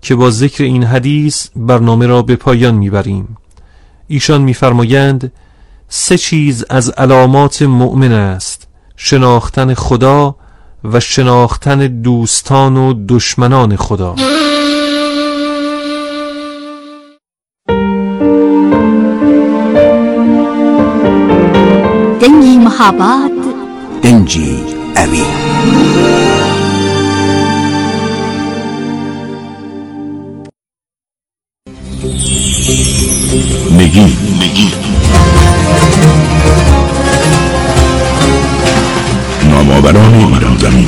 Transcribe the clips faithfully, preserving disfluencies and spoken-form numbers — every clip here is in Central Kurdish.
که با ذکر این حدیث برنامه را به پایان میبریم. ایشان میفرمایند سه چیز از علامات مؤمن است: شناختن خدا و شناختن دوستان و دشمنان خدا. دنجی محبت، دنجی اوی. نگی نگی نامآوران ایران زمین.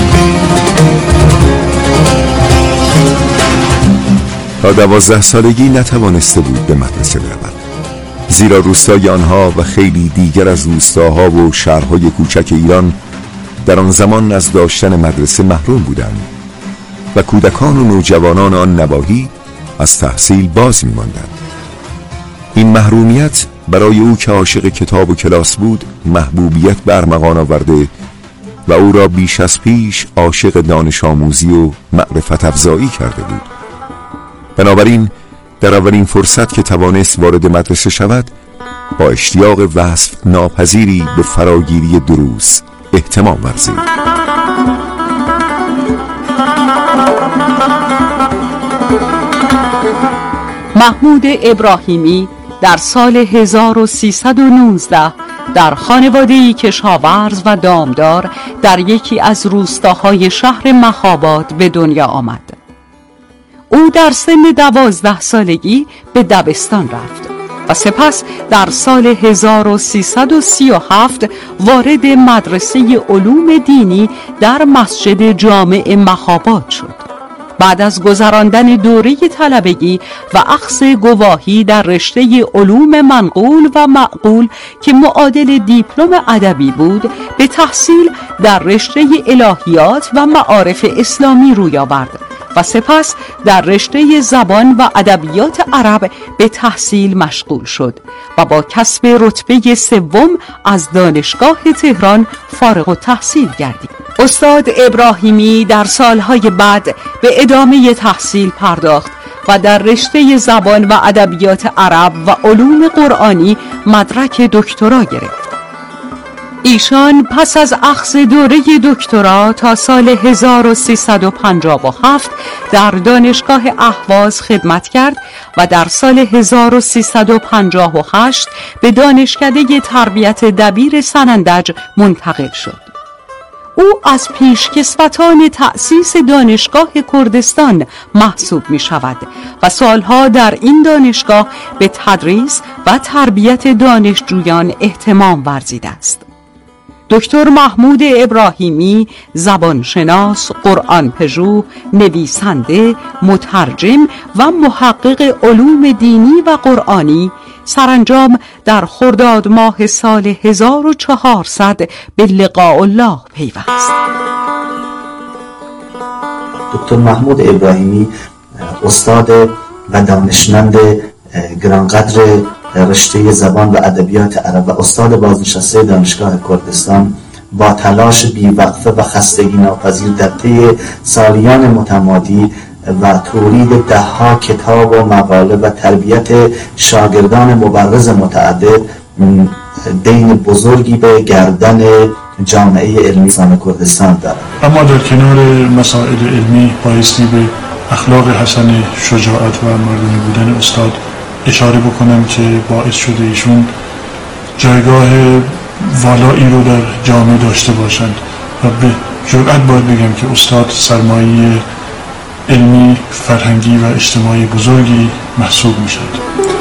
تا دوازده سالگی نتوانسته بود به مدرسه برود، زیرا روستای آنها و خیلی دیگر از روستاها و شهرهای کوچک ایران در آن زمان از داشتن مدرسه محروم بودند و کودکان و نوجوانان آن نواحی از تحصیل باز می‌ماندند. این محرومیت برای او که عاشق کتاب و کلاس بود محبوبیت به ارمغان آورده و او را بیش از پیش عاشق دانش آموزی و معرفت افزایی کرده بود. بنابراین در اولین فرصت که توانست وارد مدرسه شود، با اشتیاق وصف ناپذیری به فراگیری دروس اهتمام ورزید. محمود ابراهیمی در سال هزار و سیصد و نوزده در خانواده‌ای کشاورز و دامدار در یکی از روستاهای شهر مهاباد به دنیا آمد. او در سن دوازده سالگی به دبستان رفت و سپس در سال هزار و سیصد و سی و هفت وارد مدرسه علوم دینی در مسجد جامع مهاباد شد. بعد از گذراندن دوره طلبگی و اخذ گواهی در رشته علوم منقول و معقول که معادل دیپلم ادبی بود، به تحصیل در رشته الهیات و معارف اسلامی روی آورد و سپس در رشته زبان و ادبیات عرب به تحصیل مشغول شد و با کسب رتبه سوم از دانشگاه تهران فارغ التحصیل گردید. استاد ابراهیمی در سالهای بعد به ادامه تحصیل پرداخت و در رشته زبان و ادبیات عرب و علوم قرآنی مدرک دکترا گرفت. ایشان پس از اخذ دوره دکترا تا سال هزار و سیصد و پنجاه و هفت در دانشگاه اهواز خدمت کرد و در سال هزار و سیصد و پنجاه و هشت به دانشکده تربیت دبیر سنندج منتقل شد. او از پیشکسوتان تأسیس دانشگاه کردستان محسوب می شود و سالها در این دانشگاه به تدریس و تربیت دانشجویان اهتمام ورزیده است. دکتر محمود ابراهیمی زبانشناس، قرآن پژوه، نویسنده، مترجم و محقق علوم دینی و قرآنی، سرانجام در خرداد ماه سال هزار و چهارصد به لقاء الله پیوست. دکتر محمود ابراهیمی استاد و دانشمند گرانقدر رشته زبان و ادبیات عرب و استاد بازنشسته دانشگاه کردستان با تلاش بی‌وقفه و خستگی ناپذیر در طی سالیان متمادی و تولید ده‌ها کتاب و مقاله و تربیت شاگردان مبرز متعدد دین بزرگی به گردن جامعه علمی کردستان دارد. اما در کنار مسائل علمی بایستی به اخلاق حسن، شجاعت و مردمی بودن استاد اشاره بکنم که باعث شده ایشون جایگاه والایی رو در جامعه داشته باشند و به جرئت باید بگم که استاد سرمایه علمی، فرهنگی و اجتماعی بزرگی محسوب می شد.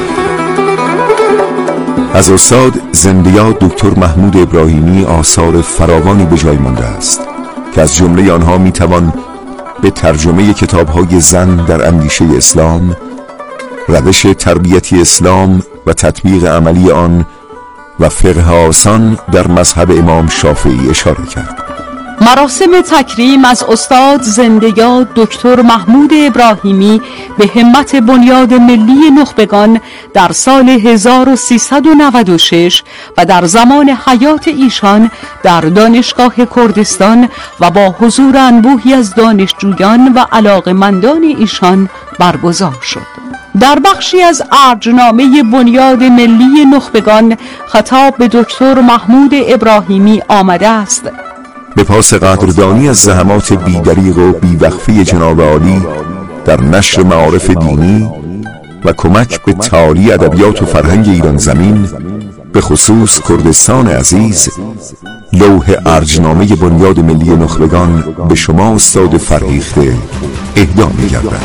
از استاد زنده‌یاد دکتر محمود ابراهیمی آثار فراوانی به جای مانده است که از جمله آنها می توان به ترجمه کتاب‌های زن در اندیشه اسلام، روش تربیتی اسلام و تطبیق عملی آن و فقه آسان در مذهب امام شافعی اشاره کرد. مراسم تکریم از استاد زنده‌یاد دکتر محمود ابراهیمی به همت بنیاد ملی نخبگان در سال هزار و سیصد و نود و شش و در زمان حیات ایشان در دانشگاه کردستان و با حضور انبوهی از دانشجویان و علاقمندان ایشان برگزار شد. در بخشی از ارجنامه بنیاد ملی نخبگان خطاب به دکتر محمود ابراهیمی آمده است: به پاس قدردانی از زحمات بی‌دریغ و بی‌وقفه جناب عالی در نشر معارف دینی و کمک به تعالی ادبیات و فرهنگ ایران زمین، به خصوص کردستان عزیز، لوح ارجنامه بنیاد ملی نخبگان به شما استاد فرهیخته اهدا می‌گردد.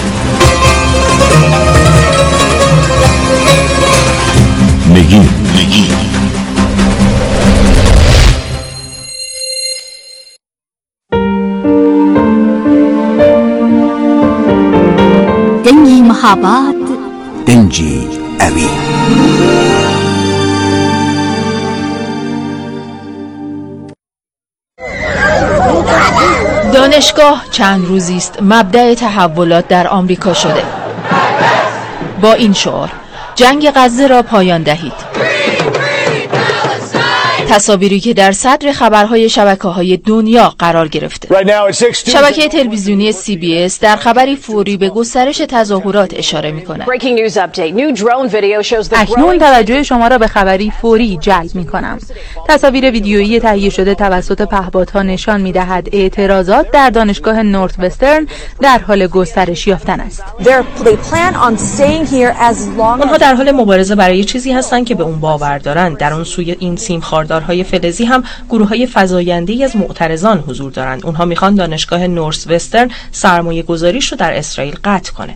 نگین دنجی محبت، دنجی اوی. دانشگاه چند روزی است مبدأ تحولات در آمریکا شده. با این شعار: جنگ غزه را پایان دهید. تصاویری که در صدر خبرهای شبکه‌های دنیا قرار گرفته. شبکه تلویزیونی سی بی اس در خبری فوری به گسترش تظاهرات اشاره می‌کند. اکنون توجه شما را به خبری فوری جلب می‌کنم. تصاویر ویدیویی تهیه شده توسط پهپادها نشان می‌دهد اعتراضات در دانشگاه نورت وسترن در حال گسترش یافتن است. آنها در حال مبارزه برای چیزی هستند که به اون باور دارند. در اون سوی این سیم خاردار های فلزی هم گروه‌های فزاینده‌ای از معترضان حضور دارند. اونها میخوان دانشگاه نورت وسترن سرمایه گذاریش رو در اسرائیل قطع کنه.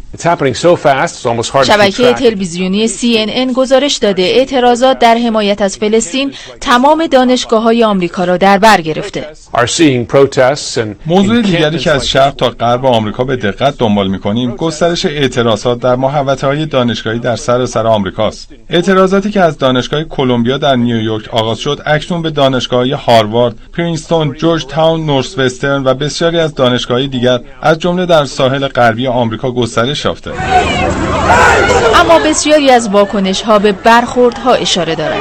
شبکه تلویزیونی سی ان ان گزارش داده اعتراضات در حمایت از فلسطین تمام دانشگاه‌های آمریکا را در بر گرفته. موضوع دیگری که از شرق تا غرب آمریکا به دقت دنبال می‌کنیم، گسترش اعتراضات در محوطه‌های دانشگاهی در سراسر آمریکاست. اعتراضاتی که از دانشگاه کلمبیا در نیویورک آغاز شد، اکنون به دانشگاه‌های هاروارد، پرینستون، جورج تاون، نورت وسترن و بسیاری از دانشگاه‌های دیگر از جمله در ساحل غربی آمریکا گسترش یافته. اما بسیاری از واکنش‌ها به برخوردها اشاره دارند.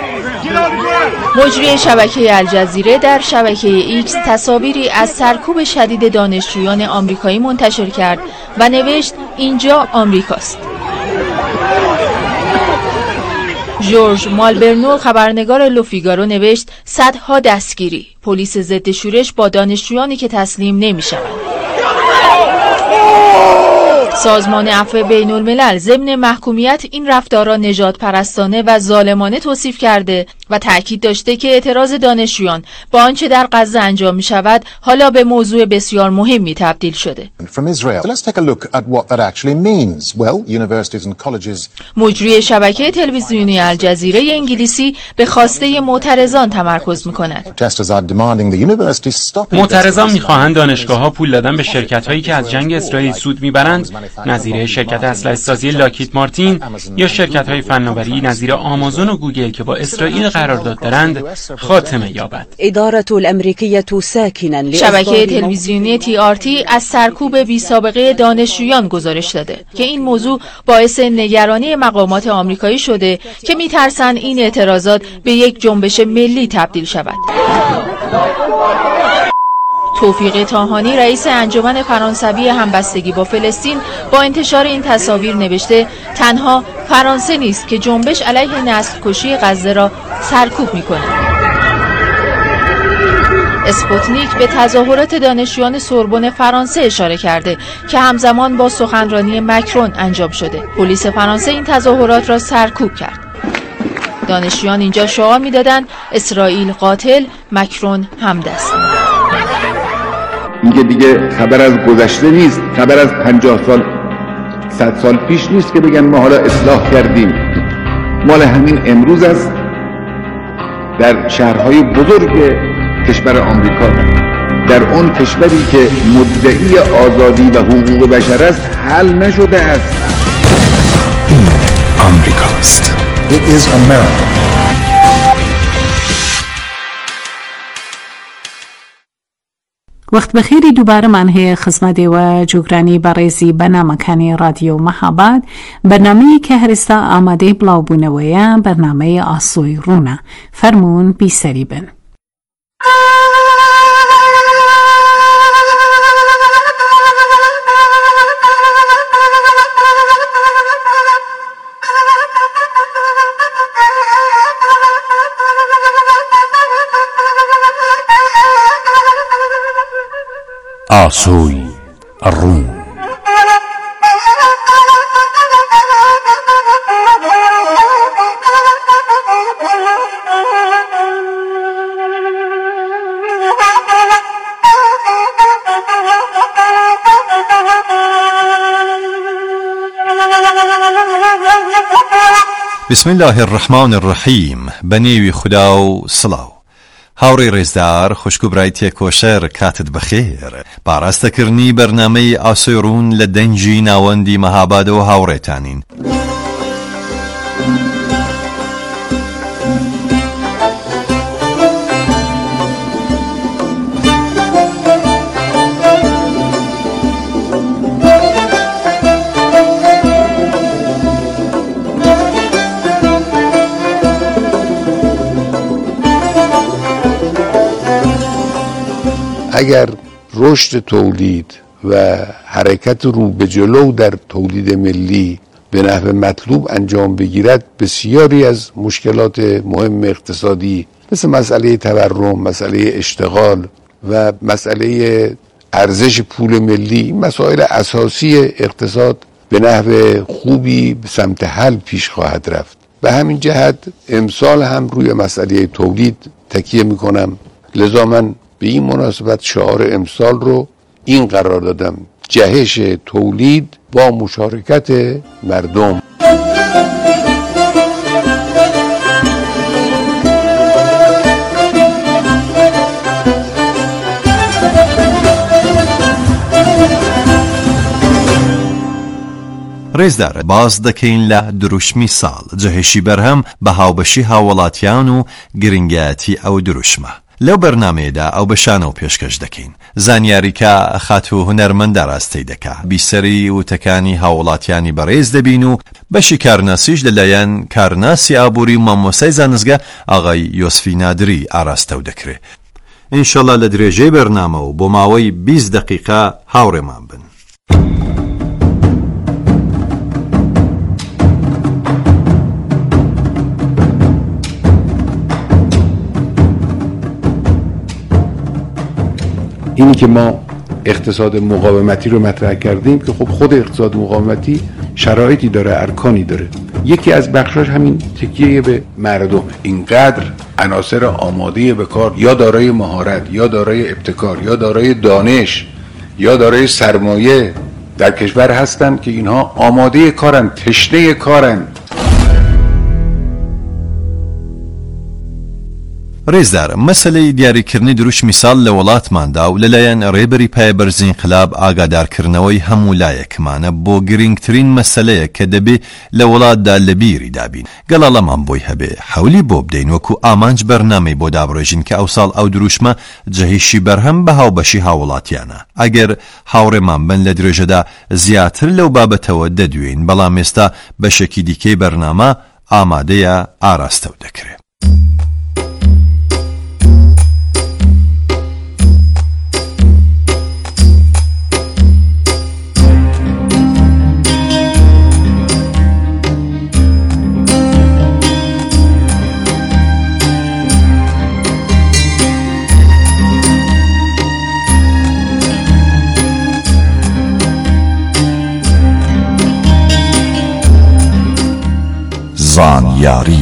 مجری شبکه الجزیره در شبکه ایکس تصاویری از سرکوب شدید دانشجویان آمریکایی منتشر کرد و نوشت: اینجا آمریکاست. جورج مالبرنو خبرنگار لوفیگارو نوشت: صدها دستگیری، پلیس ضد شورش با دانشجویانی که تسلیم نمی‌شوند. سازمان عفو بین الملل ضمن محکومیت این رفتار را نژاد پرستانه و ظالمانه توصیف کرده و تأکید داشته که اعتراض دانشجویان با آنچه در غزه انجام می شود حالا به موضوع بسیار مهمی تبدیل شده. مجری شبکه تلویزیونی الجزیره انگلیسی به خواسته معترضان تمرکز می کند. معترضان می خواهند دانشگاه‌ها پول دادن به شرکت‌هایی که از جنگ اسرائیل سود می‌برند، نظیر شرکت اسلحه‌سازی لاکهید مارتین یا شرکت‌های فناوری نظیر آمازون و گوگل که با اسرائیل قرارداد دارند خاتمه یابد. اداره الامریکیه ساکنا شبکه تلویزیونی تی آر تی از سرکوب بی‌سابقه دانشجویان گزارش داده که این موضوع باعث نگرانی مقامات آمریکایی شده که می‌ترسند این اعتراضات به یک جنبش ملی تبدیل شود. توفیق طاهانی رئیس انجمن فرانسوی همبستگی با فلسطین با انتشار این تصاویر نوشته: تنها فرانسه نیست که جنبش علیه نسل کشی غزه را سرکوب می‌کند. اسپوتنیک به تظاهرات دانشجویان سوربن فرانسه اشاره کرده که همزمان با سخنرانی مکرون انجام شده. پلیس فرانسه این تظاهرات را سرکوب کرد. دانشجویان اینجا شعار می‌دادند: اسرائیل قاتل، مکرون همدست. این که دیگه خبر از گذشته نیست، خبر از پنجاه سال صد سال پیش نیست که بگن ما حالا اصلاح کردیم. مال همین امروز است. در شهرهای بزرگ کشور آمریکا، در اون کشوری که مدعی آزادی و حقوق بشر است، حل نشده است. این آمریکاست. It is America. وقت بخیری دوباره منه خدمت و جگرانی برزی بنامکنی رادیو محبت، برنامه‌ای که هرستا آماده بلاو بونویه، برنامه آسوی رونه. فرمون بی سری بن. تاسوی الروم. بسم الله الرحمن الرحیم. بنیوی خدا و سلاو هاوری ڕێزدار خوشک و برای تێکۆشەر کاتت بەخێر. پاراستەکردنی بەرنامەی ئاسۆی لە دەنجی ناوەندی مەهابادەوە هاوڕێتانین. اگر رشد تولید و حرکت رو به جلو در تولید ملی به نحو مطلوب انجام بگیرد، بسیاری از مشکلات مهم اقتصادی مثل مسئله تورم، مسئله اشتغال و مسئله ارزش پول ملی، این مسائل اساسی اقتصاد به نحو خوبی به سمت حل پیش خواهد رفت. به همین جهت امسال هم روی مسئله تولید تکیه میکنم، لذا من به این مناسبت شعار امسال رو این قرار دادم: جهش تولید با مشارکت مردم. ڕێزدار باز دەکەین لە دروشمی ساڵ جەهێشی بەرهەم بە هاوبەشی هاوڵاتیان و گرنگایەتی ئەو دروشمە. لەو بەرنامەیەدا ئەو بەشانە و پێشکەش دەکەین. زانیاریکە خات و هونەرمەندە ڕاستی دەکا، بیسەری وتەکانی هاوڵاتیانی بەڕێز دەبین و بەشی کارناسیش لەلایەن کارناسی ئابووری و مامۆسای زانستگە ئاغای یۆسفی نادری ئاراستە و دەکرێت. ئینشەڵا لە درێژەی بەرنامە و بۆ ماوەی بیست دقیقە هاوڕێمان بن. اینی که ما اقتصاد مقاومتی رو مطرح کردیم که خب خود اقتصاد مقاومتی شرایطی داره، ارکانی داره. یکی از بخشاش همین تکیه به مردم. اینقدر عناصر آماده به کار، یا دارای مهارت، یا دارای ابتکار، یا دارای دانش، یا دارای سرمایه در کشور هستن که اینها آماده کارن، تشنه کارن. ڕێزدار مەسەلەی دیاریکردنی دروشمی ساڵ لە وڵاتماندا و لەلایەن ڕێبەری پایەبەرزی ئینقلاب ئاگادارکردنەوەی هەموو لایەکمانە بۆ گرنگترین مەسەلەیە کە دەبێ لە وڵاتدا لەبیری دابین. گەڵاڵەمان بۆی هەبێ حەولی بۆ بدەین وەکو ئامانج بەرنامەی بۆ دابڕێژین کە ئەوساڵ ئەو دروشمە جەهێشی بەرهەم بە هاوبەشی هاوڵاتیانە. ئەگەر هاوڕێمان بن لە درێژەدا زیاتر لەو بابەتەوە دەدوێن، بەڵام ئێستا بەشێکی دیکەی بەرنامە ئامادەیە ئاراستە و دەکرێت. زانیاری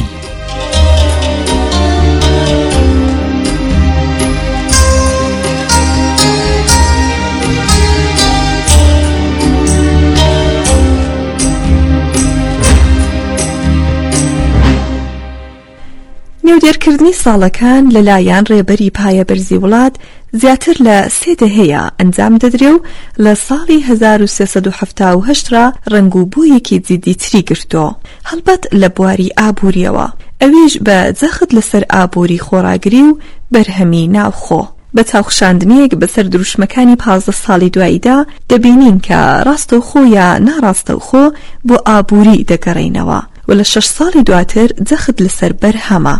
نێودێرکردنی ساڵەکان لەلایەن ڕێبەری پایەبەرزی وڵات زیاتر لە سێ دەهەیە ئەنجام دەدرێ و لە ساڵی هەزار و سێسەد و هەفتا و هەشت را ڕەنگوبوویەکی جدیتری گرتۆ، هەڵبەت لە بواری ئابووریەوە، ئەویش بە جەخت لەسەر ئابووری خۆراگری و بەرهەمی ناوخۆ. بە چاوخشاندنێک بەسەر دروشمەکانی پازدە ساڵی دواییدا دەبینین کە ڕاستەوخۆ یا ناڕاستەوخۆ بۆ ئابووری دەگەڕێنەوە و لە شەش ساڵی دواتر جەخت لەسەر بەرهەمە.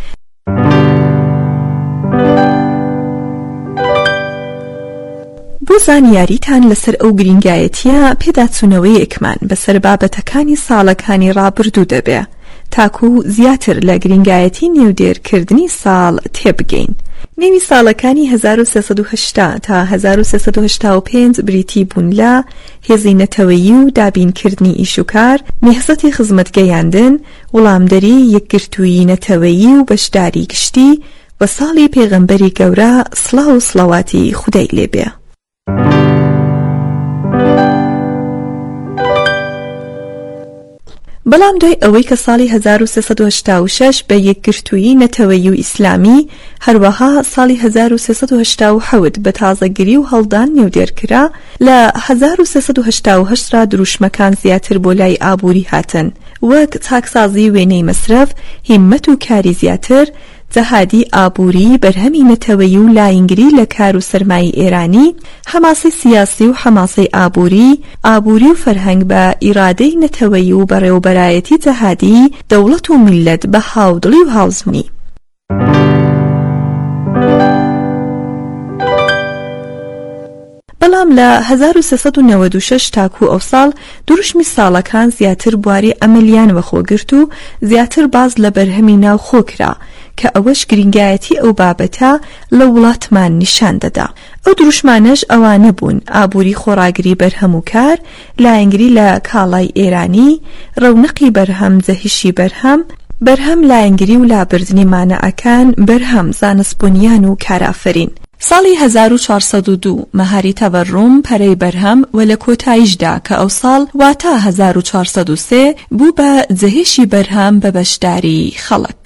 بۆ زانیاریتان لەسەر ئەو گرنگایەتیە پێداچوونەوەیەکمان بەسەر بابەتەکانی ساڵەکانی ڕابردوو دەبێ تاکو زیاتر لە گرنگایەتی نێودێرکردنی ساڵ تێبگەین. نێوی ساڵەکانی هەزار و سێسەد و هەشتا تا هەزار و سێسەد و هەشتا و پێنج بریتی بوون لە هێزی نەتەوەیی و دابینکردنی ئیشوکار، نێحسەتی خزمەتگەیاندن، وەڵامدەری یەکگرتووی نەتەوەیی و بەشداری گشتی و ساڵی پێغەمبەری گەورە سڵاو و سڵاواتی خودای لێبێ. بەڵام دوای ئەوەی کە ساڵی هەزار و سێسەد و هەشتا و شەش بە یەکگرتووی نەتەوەیی و ئیسلامی، هەروەها ساڵی هەزار و سێسەد و هەشتا و حەوت بە تازەگیری و هەڵدان نێودێرکرا، لە هەزار و سێسەد و هەشتا و هەشت را دروشمەکان زیاتر بۆ لای ئابووری هاتن، وەک چاکسازی وێنەی مەسرف، هیممەت و کاری زیاتر، جەهادی ئابووری، بەرهەمی نەتەوەیی و لاینگری لە کار و سەرمای ئێرانی، حەماسی سیاسی و حەماسەی ئابووری، ئابووری و فەرهەنگ بە ئیرادەی نەتەوەیی و بەڕێوەبەرایەتی جەهادی، دەوڵەت و میلەت بە هاودڵی و هاوزمنی. بەڵام لە هەزار و سێسەد و نەوەد و شەش تاکو ئەو ساڵ دروشمی ساڵەکان زیاتر بواری ئەمەلیان وەخۆگرت و زیاتر باز لە بەرهەمی ناو خۆکرا کە ئەوەش گرنگایەتی ئەو بابەتە لە وڵاتمان نیشان دەدا. ئەو دروشمانەش ئەوانە بوون: ئابووری خۆراگری بەرهەم و کار، لاینگری لە کاڵای ئێرانی، ڕەونەقی بەرهەم، جەهیشی بەرهەم، بەرهەم لاینگری و لابردنی مانەعەکان، بەرهەم زانستبوونیان و کارافرین. ساڵی هەزار و چوارسەد و دوو مەهاری تەڤەڕوم پەرەی بەرهەم و لە کۆتاییشدا کە ئەو ساڵ واتە هەزار و چوارسەد و سێ بوو بە جەهێشی بەرهەم بە بەشداری خەڵک.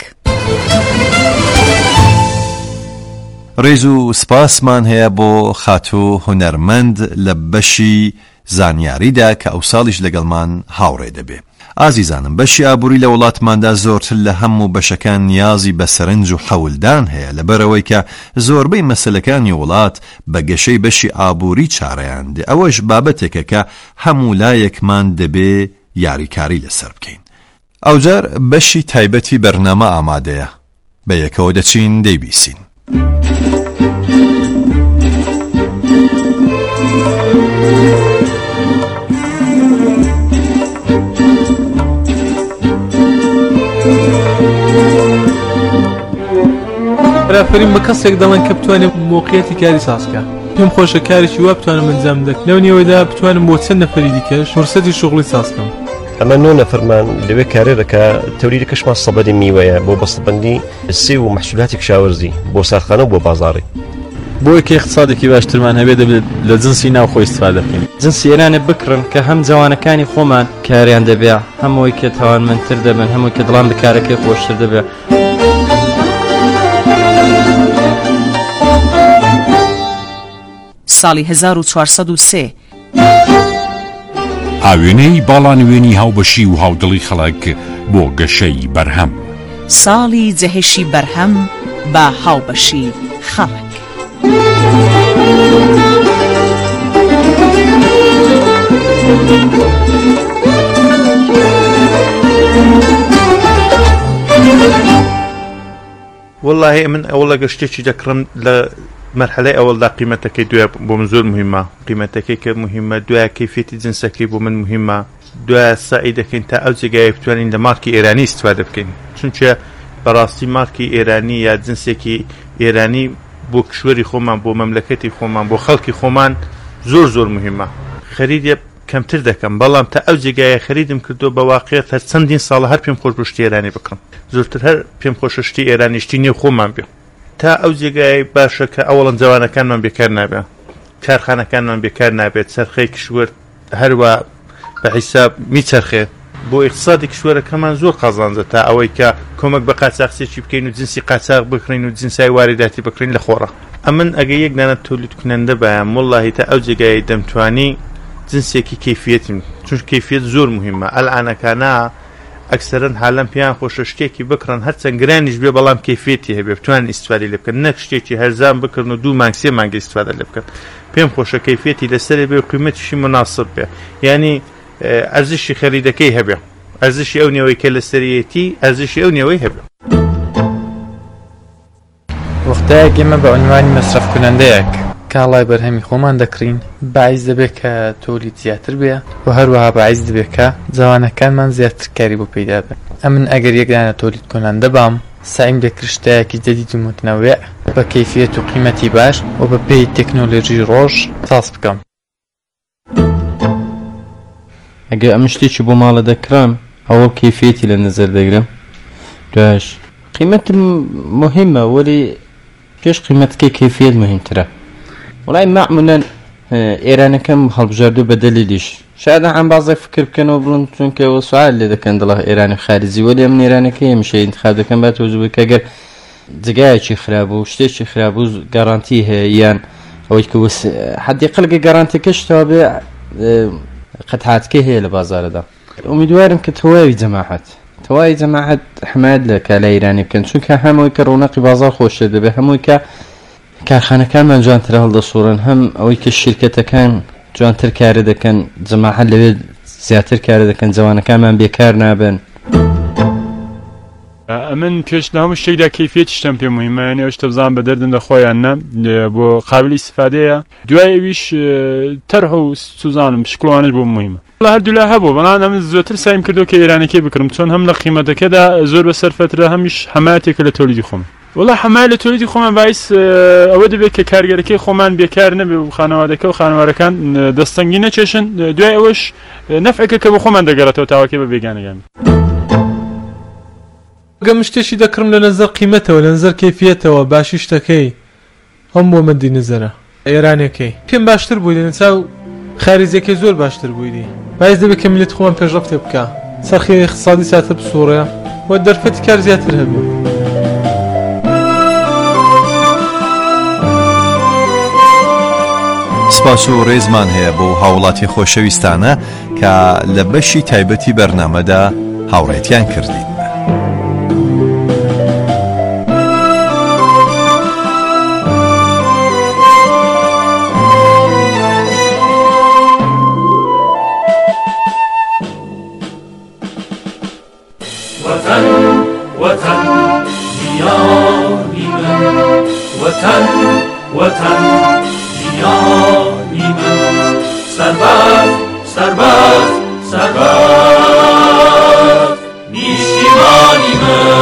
ڕێز و سپاسمان هەیە بۆ خاتوو هونەرمەند لە بەشی زانیاریدا کە ئەو ساڵیش لەگەڵمان هاوڕێ دەبێ. ئازیزانم، بەشی ئابووری لە وڵاتماندا زۆرتر لە هەموو بەشەکان نیازی بە سەرنج و حەولدان هەیە، لەبەرەوەی کە زۆربەی مەسەلەکانی وڵات بە گەشەی بەشی ئابووری چارەیان دێ. ئەوەش بابەتێکە کە هەموو لایەکمان دەبێ یاریکاری لەسەر بکەین. ئەوجار بەشی تایبەتی بەرنامە ئامادەیە، بە یەکەوە دەچین دەیبیسین. رافرین بە کەسێک دەڵێن کە بتوانێت موقعیەتی کاری سازکە. پێم خۆشە کارێکی وا بتوانم ئەنجام بدەم، لەو نێوەیدا بتوانم بۆ چەند نەفەری دیکەش فرسەتی شغڵی سازکەم. ئەمە نۆ نەفەرمان لەوێ کارێ دەکا تەوریدی کەشمان سەبەری میوەیە بۆ بەستەبەندی سێ و مەحسولاتی کشاوەرزی بۆ سارخانە و بۆ بازاڕی. بۆ یەکێ اقتصادێکی باشترمان هەبێ دەبێت لە جنسی ناوخۆی استفادە بکەین. جنسی ئێرانە بکڕن کە هەم جوانەکانی خۆمان کاریان دەبێ، هەمووی کە تاوانمەندتر دەبن، هەمووی کە دڵان لە کارەکەی خۆشتر دەبێ. ساڵی هەزار و چوارسەد و سێ ئاوێنەی باڵانوێنی هاوبەشی و هاودڵی خەڵک بۆ گەشەی بەرهەم. ساڵی جەهێشی بەرهەم بە هاوبەشی خەڵک. والله من ئەوڵە گەشتێکی دەکڕم لە مرحلەی ئەوەڵدا قیمەتەکەی دوای بۆ من زۆر مهمە، قیمەتەکەی کە مهمە، دوای کەیفێتی جنسەکەی بۆ من مهمە، دوای سعی دەکەین تا ئەو جێگای بتوانین لە مارکی ئێرانی استفادە بکەین، چونکە بەڕاستی مارکی ئێرانی یا جنسێکی ئێرانی بۆ کشوەری خۆمان، بۆ مەملەکەتی خۆمان، بۆ خەڵکی خۆمان زۆر زۆر مهمە. خەریدە کەمتر دەکەم، بەڵام تا ئەو جێگایە خەریدم کردو بە واقعیت هەر چەندین ساڵە هەر پێم خۆش بۆ شتی ئێرانی بکڕم، زۆرتر هەر پێم خۆشە شتی ئێرانی شتی نێو خۆمان بێ، تا ئەو جێگای باشە کە ئەوڵەن جوانەکانمان بێکار نابێ، کارخانەکانمان بێکار نابێت، چەرخەی کشوەر هەروە بە حیساب میچەرخێ، بۆ اقتصادی کشوەرەکەمان زۆر قازانجە، تا ئەوەی کە کۆمەک بە قاچاقچێکی بکەین و جنسی قاچاق بکڕین و جنسای وارداتی بکڕین لە خۆڕە. ئەمن ئەگە یەک دانە تولید کننده بەیان وڵڵاهی تا ئەو جێگای دەمتوانی جنسێکی کەیفیەتیم، چون کەیفیەت زۆر مهمە. ئەلعانەکانە ئەکسەرەن حالەم پێیان خۆشە شتێکی بکڕن هەرچەند گرانیش بێ، بەڵام کەیفیەتی هەبێ بتوانن ئیستیفادە لێ بکەن، نەک شتێکی هەرزان بکڕن و دوو مانگ سێ مانگ ئیستیفادە لێ بکەن. پێم خۆشە کەیفیەتی لەسەرێ بێ و قیمەتیشی مناسب بێ، یعنی ئەرزشی خەریدەکەی هەبێ، ئەرزشی ئەو نێوەی کە لەسەرەتی ئەرزشی ئەو نێوەی هەبێ. وەختایەک ئێمە بە عنوانی مەصرف کنەندەیەک کاڵای بەرهەمی خۆمان دەکڕین، باعیس دەبێت کە تۆلید زیاتر بێ و هەروەها باعیس دەبێت کە جوانەکانمان زیاتر کاری بۆ پەیدا بێت. ئەمن ئەگەر یەکدانە تۆلید کنەندە بام سعیم دەکرد شتایەکی جدید و متنوع بە کەیفیەت و قیمەتی باش و بە پێی تەکنۆلۆژی ڕۆژ ساز بکەم. ئەگە ئەم شتێکی بۆ ماڵە دەکرام ئەوە کەیفیەتی لە نەزەر دەگرم. دوایش قیمەت مهمە وەلی پێش قیمەتەکەی کەیفیەت مهمترە. وڵای معمولاً ئێرانەکەم هەڵبژاردوو بە دەلیلیش شاید هەم بازێک فکر بکەنەوە بڵن چونکەوە سوال لێ دەکەن دڵە ئێرانی خارجی وەلی ئەم ئێرانەکەی هەمیشە ئینتخاب دەکەن با تۆزوو کە ئەگەر جگایەکی خراپبوو شتێکی خراپبوو گەڕانتی هەیە یان ئەوەی کە حەدی قەڵگە گەڕانتەکەشتەوە بێ قەتعاتکەی هەیە لە بازارەدا. ئومیدوارم کە تەواوی جەماعەت تەواوی جەماعەت حمایەت لە کالای ئیرانی بکەن چونکە هەمووی کە ڕۆنەقی بازار خۆشتر دەبێت هەمووی کە کارخانەکانمان جوانتر هەڵدەسوڕن هەم ئەوەی کە شیرکەتەکان جوانتر کارە دەکەن جەماعەت لەوێ زیاتر کارە دەکەن جوانەکانمان بێکار نابن. من پێش لە هەموو شتێکدا کەیفیەتی شتم پێ موهیمە یانێ ئەو شتە بزانم بە دەردم دەخۆیان نە بۆ قابلی استیفادەیە دوای ئەویش تەرح و سوزانم پشکڵوانش بۆ موهیمە. لە هەردوو لا هەبوو بەڵام ئەمن زۆرتر سایم کردو کە ئێرانەکەی بکڕم چۆن هەم لە قیمەتەکەدا زۆر بەسەرفەترە هەمیش حمایەتێکە لە تۆلیدی خۆم. وڵا حمایە لە تۆلیدی خۆمان باعث ئەوە دەبێت کە کارگەرەکەی خۆمان بێکار نەبێ و خانەوادەکە و خانەوارەکان دەستەنگی نەچێشن دوای ئەوەش نەفعەکە کە بە خۆمان دەگەڕێتەوە تاواکێ بە بێگانەکان. گەم شتێکی دەکڕم لە نەزەر قیمەتەوە لە نەزەر کەیفیەتەوە باشی شتەکەی هەم بۆ مەدی نەزەرە ئێرانەکەی پێم باشتر بووی لە نچاو خارجیەکەی زۆر باشتر بوویدی باعث دەبێت کە میلەت خۆمان پێشڕەفتێ بکە سەرخی اقتصادی ساتە بسوڕێ و دەرفەتی کار زیاتر هەبێت. سپاس و ڕێزمان هەیە بۆ هاوڵاتی خۆشەویستانە کە لە بەشی تایبەتی بەرنامەدا هاوڕێتیان کردین. وطن وطن دیاری من وطن وطن دیاری من سرباز سرباز سرباز نیشتیمانی من.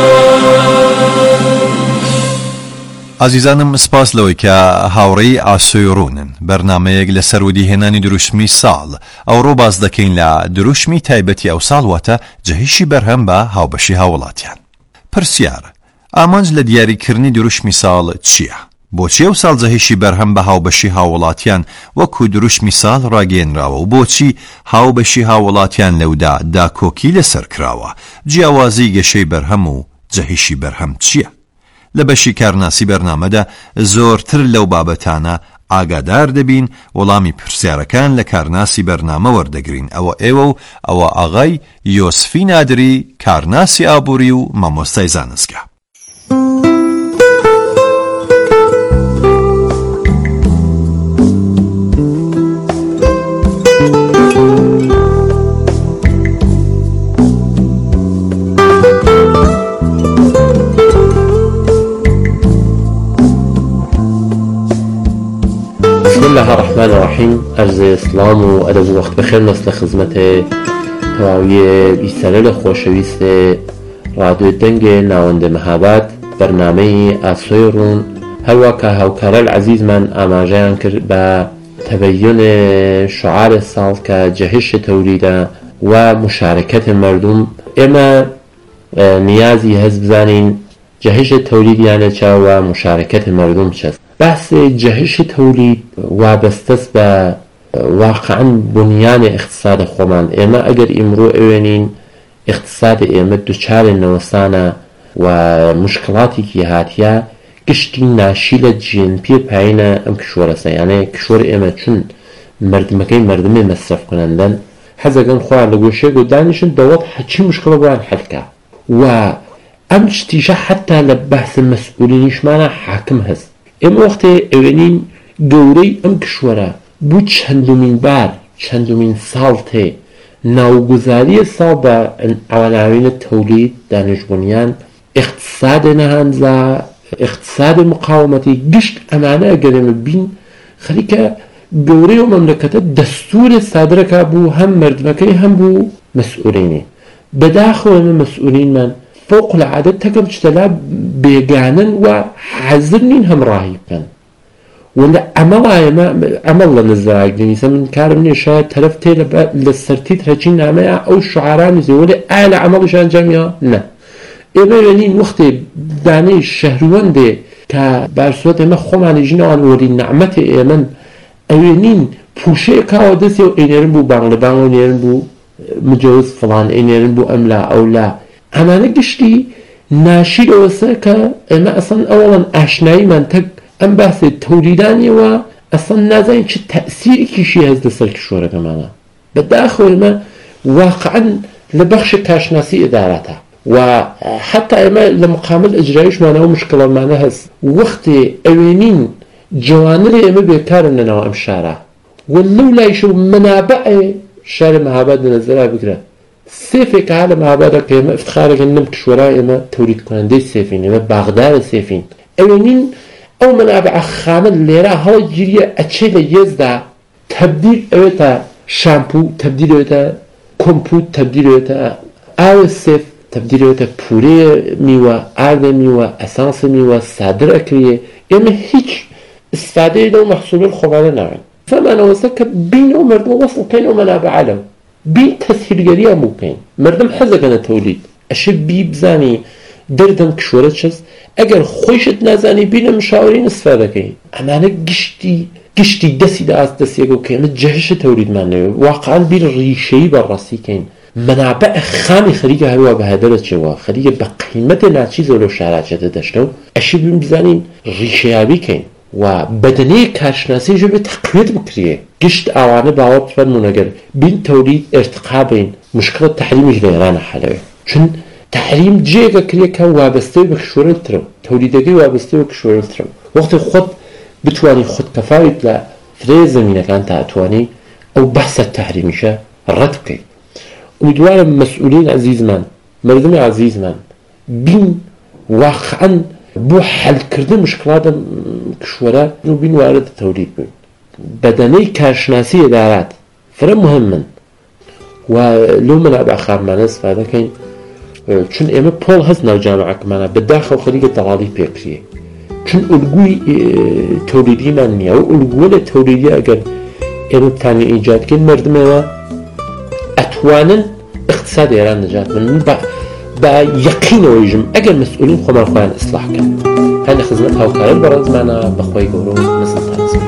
عزیزانم سپاس لەوەی کە هاوڕێی ئاسۆیڕوونن بەرنامەیەک لە سەرودی هێنانی دروشمی ساڵ ئەوڕۆ باز دەکەین لە دروشمی تایبەتی ئەو ساڵ واتە جەهیشی بەرهەم بە هاوبەشی هاوڵاتیان. پرسیار ئامانج لە دیاریکردنی دروشمی ساڵ چییە؟ بۆچی ئەو ساڵ جەهیشی بەرهەم بە هاوبەشی هاوڵاتیان وەکو دروشمی ساڵ ڕاگەیەنراوە و بۆچی هاوبەشی هاوڵاتیان لەودا داکۆکی لەسەر کراوە؟ جیاوازی گەشەی بەرهەم و جەهیشی بەرهەم چییە؟ لە بەشی کارناسی بەرنامەدا زۆرتر لەو بابەتانە ئاگادار دەبین وەڵامی پرسیارەکان لە کارناسی بەرنامە وەردەگرین ئەوە ئێوە و ئەوە ئاغای یۆسفی نادری کارناسی ئابووری و مامۆستای زانستگا. بسم الله الرحمن الرحیم. عرض اسلام و عرض وقت بخیر نسل خدمت تواوی بیسەرە لە خۆشەویست ڕادیۆ دەنگێ ناوەندە مەهاباد بەرنامەی ئاسۆی ڕوون هەروە کە هاوکارە عەزیزمان ئاماژەیان کرد بە تەبەیون شعار ساڵ کە جەهش تەوریدە و مشارکەت مردم. ئێمە نیازی هەست بزانین جەهش تەوریدیانە چاوە مشارکەت مردم چەست. بحث جهش تولید وابستەست بە واقعا بنیان اقتصاد خۆمان. ئێمە ئەگەر ئیمڕۆ ئەوێنین اقتصاد ئێمە دووچارە نەوەسانە و مشکڵاتێکی هاتیە گشتی ناشی لە جی ئن پی پایینە ئەم کشوەرەسە یانەیە کشوەر ئێمە چون مردمەکەی مردمی مەصرف کنەندەن حەزەکەن خوا لە گۆشێک و دانیشن دەوڵەت هەچی مشکڵە بۆیان حەلکە و ئەم شتیشە حتا لە بەحث مەسئولینیشمانە حاکم هەست. ئێمە وەختێ ئەوێنین گەورەی ئەم کشوەرە بوو چەندومین بار چەندومین ساڵ تێ ناوگوزاریە ساڵ بە ئەواناوینە تەولید دانیشتبوونیان اقتصادە نەهانزا اقتصادە مقاومەتی گشت ئەمانە ئەگەرێمە بین خەریکە گەورەی و مەملەکەتە دەستورە سادرەکە بوو هەم مردمەکەی هەم بوو مەسئولینی بەداخەوە ئێمە مەسئولینمان فوق العادة تكم تشتلا بيجانن وحزرنين هم راهيبن ولا عمل ما عمل للزاج يعني سمن كارمني شاهد تلف تيل للسرتيت هجين نعمة أو شعران زي ولا أعلى عمل شان جميع لا إما يعني وقت داني الشهروان ده كبارسوات إما خم عن جينا عن وري نعمة إيمن أولين فوشة كاودس يو إنيرن بو بانغ بانغ إنيرن بو مجوز فلان إنيرن بو أم لا أو لا أما نقشتي ناشيد وسكا إما أصلا أولا أشناي منطق أم بحث تولیدانی و اصلا نازنین چه تأثیری کشی هست دستر کشوره کمانا بداخل ما واقعا لبخش کارشناسی ادارته و حتی اما لمقام الاجرایش معنا و مشکل معنا هست وقت اوینین جوانر اما بیکارن ننو ام شارع ولو لایشو منابع شارع محابد نظره بگره سيفي كعالة محابدة كيما افتخارك انم كشوره اما توليد کننده سيفين اما باغدار سيفين اوینین او منابع خامل ليرا هاي جيريا اتشيل يزدا تبديل اوتا شامبو تبديل اوتا كومبوت تبديل اوتا او سيف تبديل اوتا بوري ميوا ارد ميوا اسانس ميوا صادر اكريه اما هيج استفاده دو محصول الخبالة نعم فما نوسك بين او مردم وصل كين او منابع علم بين تسهيل جريا مو كين مردم حزق انا توليد اشي بي بزاني دردن کشورت شد اگر خویشت نزنی بین مشاورین استفاده کنی اما انا گشتی گشتی دستی دست دستی اگو که اما جهش تولید من نوی واقعا بیر ریشهی بررسی کن منابع خامی خریج هروا به هدرت شوا خریج به قیمت ناچیز ولو شهرت شده داشتو اشی بیم بزنین ریشه یابی کن و بدنه کارشناسی جو به تقویت بکریه گشت آوانه باور بفرمون اگر بین تولید ارتقا بین مشکل تحریمش لیران حلوه چون تحریم جیگا کریه که وابسته به کشوره ترم تولیدگی وابسته به کشوره ترم وقت خود بتوانی خود کفایت ل فری زمینه کان تعتوانی او بحث تحریمیشه رد کی امیدوارم مسئولین عزیز من مردم عزیز من بین واقعا بو حل کردن مشکلات کشوره رو بین وارد تولید بین بدنه کارشناسی ادارات فرا مهمن و لو منابع خارمانه استفاده کن چون اما پول هست نو جامعه کمانا بداخل خلیق دلالی پیکریه چون الگوی تولیدی من نیه و الگوی تولیدی اگر اما تانی ایجاد کن مردم اما اتوانن اقتصاد ایران نجات من با, با یقین ویجم اگر مسئولین خمار خواهن اصلاح کن هنه خدمت هاوکارل براز معنا بخوای گورو مثل تنظیم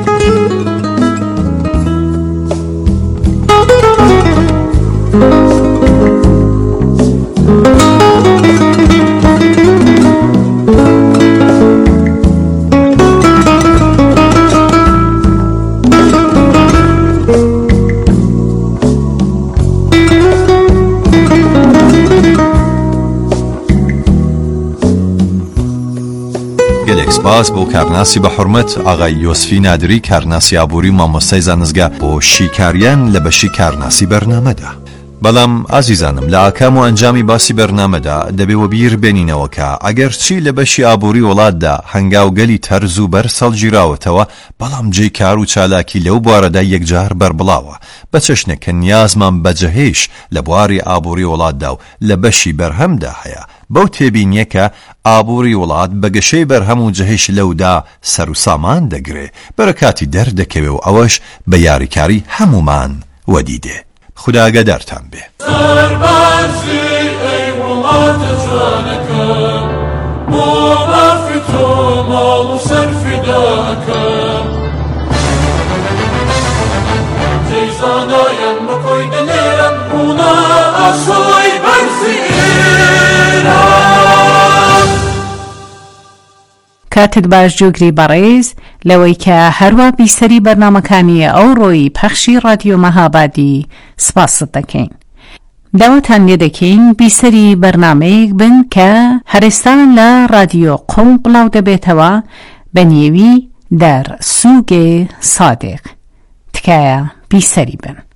سپاس بۆ کارناسی بە حورمەت ئاغای یۆسفی نادری کارناسی ئابووری و مامۆستای زانستگا بۆ شیکاریان لە بەشی کارناسی بەرنامەدا. بەڵام ئازیزانم لە ئاکام و ئەنجامی باسی بەرنامەدا دەبێ بیر بێنینەوە کە ئەگەر چی لە بەشی ئابووری وڵاتدا هەنگاوگەلی تەرز و بەر سەڵگیراوەتەوە بەڵام جێی کار و چالاکی لەو بوارەدا یەکجار بەربڵاوە بە چەشنێک کە نیازمان بەجەهێش لە بواری ئابووری وڵاتدا و لە بەشی بەرهەمدا هەیە بەو تێبینیە کە ئابووری وڵات بەگەشەی بەرهەم و جەهێش لەودا سەر و سامان دەگرێ بەرەکاتی دەردەکەوێ و ئەوەش بە یاریکاری هەمومان وەدیدێ. خدا ئاگادارتان بێ. سەربازی ئەی وڵاتە جوانەکەم بۆ مافی تۆ ماڵ و سەرفیداکەم جێزانایەن بکۆی دلێرم بوونا ئەسۆی بەرزی ئێران. کاتت باش جوگری بەڕێز لەوەی کە هەروە بیسەری بەرنامەکانی ئەو ڕۆی پەخشی ڕادیۆ مەهابادی سپاست دەکەین. داواتان لێ دەکەین بیسەری بەرنامەیەک بن کە هەرێستان لە ڕادیۆ قوم بڵاو دەبێتەوە بە نێوی دەر سوگێ سادق. تکایە بیسەری بن.